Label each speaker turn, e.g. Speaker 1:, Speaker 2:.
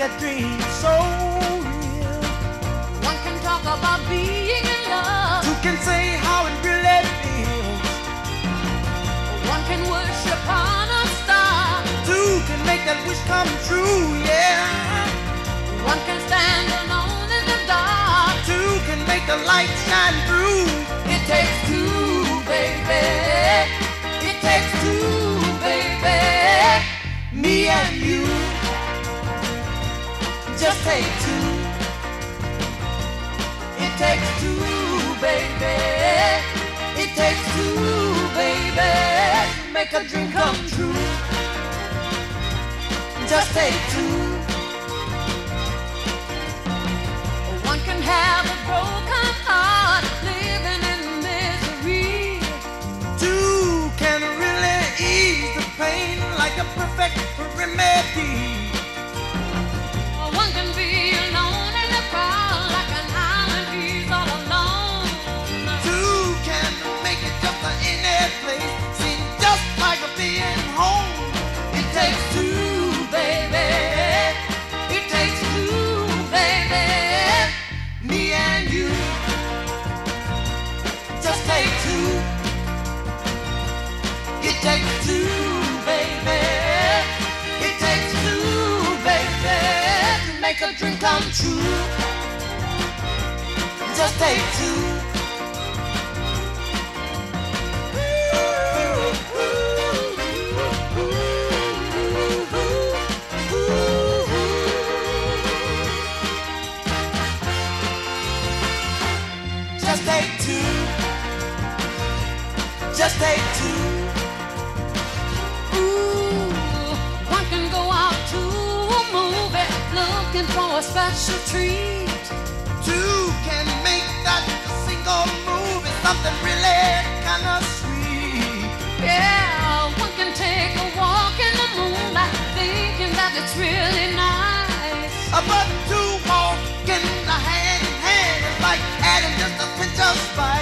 Speaker 1: that dream so real.
Speaker 2: One can talk about being in love.
Speaker 1: Two can say how it really feels.
Speaker 2: One can worship on a star.
Speaker 1: Two can make that wish come true, yeah.
Speaker 2: One can stand alone in the dark.
Speaker 1: Two can make the light shine through.
Speaker 2: It takes two, baby. It takes two, baby.
Speaker 1: Me and you. Just take two.
Speaker 2: It takes two, baby. It takes two, baby. Make a dream come true.
Speaker 1: Just take two.
Speaker 2: One can have a broken heart, living in misery.
Speaker 1: Two can really ease the pain like a perfect remedy.
Speaker 2: One can be alone in the crowd like an island, he's all alone.
Speaker 1: Two can make it just in any place, seem just like a being home.
Speaker 2: It takes two, baby. It takes two, baby.
Speaker 1: Me and you. Just take two. It takes two, baby. It takes two, baby, to make a dream come true. Just take two. Just take two. Just take two.
Speaker 2: Ooh, one can go out to a movie looking for a special treat.
Speaker 1: Two can make that single movie something really kind of sweet.
Speaker 2: Yeah, one can take a walk in the moonlight thinking that it's really nice.
Speaker 1: But two walking hand in hand is like adding just a pinch of spice.